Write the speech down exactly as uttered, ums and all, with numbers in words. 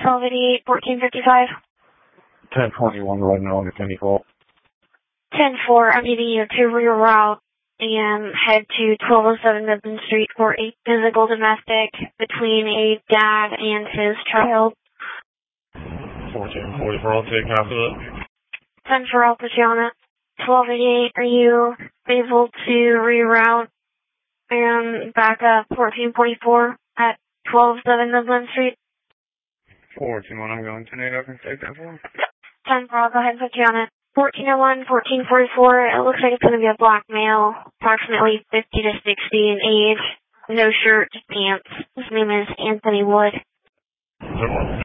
twelve eighty-eight, fourteen fifty-five. ten twenty-one, riding along at ten four. ten four, I'm needing you to reroute and head to twelve oh seven Midland Street for a physical domestic between a dad and his child. fourteen forty-four, I'll take half of it. ten four, I'll put you on it. twelve eighty-eight, are you able to reroute and back up fourteen forty-four at twelve oh seven Midland Street? fourteen one, I'm going to need, I can take that for. ten four, I'll go ahead and put you on it. fourteen oh one, fourteen forty-four, it looks like it's going to be a black male, approximately fifty to sixty in age, no shirt, just pants. His name is Anthony Wood.